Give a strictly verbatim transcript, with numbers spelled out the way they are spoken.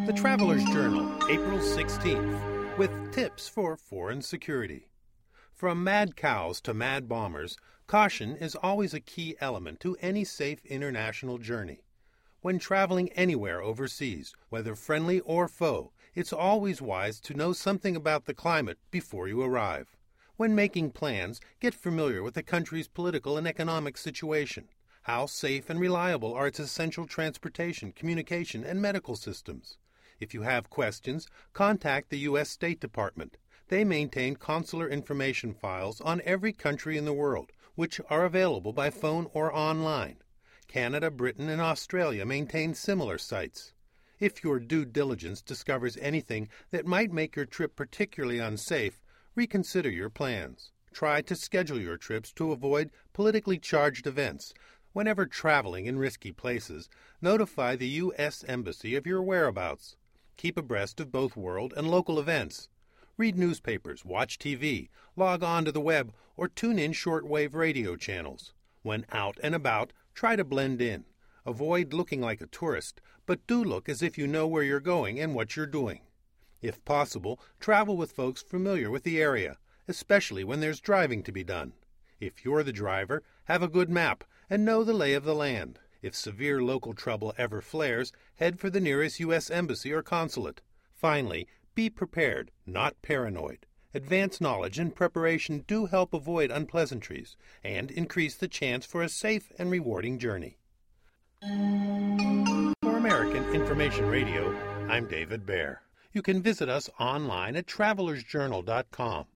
The Traveler's Journal, April sixteenth, with tips for foreign security. From mad cows to mad bombers, caution is always a key element to any safe international journey. When traveling anywhere overseas, whether friendly or foe, it's always wise to know something about the climate before you arrive. When making plans, get familiar with the country's political and economic situation. How safe and reliable are its essential transportation, communication, and medical systems? If you have questions, contact the U S State Department. They maintain consular information files on every country in the world, which are available by phone or online. Canada, Britain, and Australia maintain similar sites. If your due diligence discovers anything that might make your trip particularly unsafe, reconsider your plans. Try to schedule your trips to avoid politically charged events. Whenever traveling in risky places, notify the U S Embassy of your whereabouts. Keep abreast of both world and local events. Read newspapers, watch T V, log on to the web, or tune in shortwave radio channels. When out and about, try to blend in. Avoid looking like a tourist, but do look as if you know where you're going and what you're doing. If possible, travel with folks familiar with the area, especially when there's driving to be done. If you're the driver, have a good map and know the lay of the land. If severe local trouble ever flares, head for the nearest U S Embassy or consulate. Finally, be prepared, not paranoid. Advanced knowledge and preparation do help avoid unpleasantries and increase the chance for a safe and rewarding journey. For American Information Radio, I'm David Baer. You can visit us online at travelers journal dot com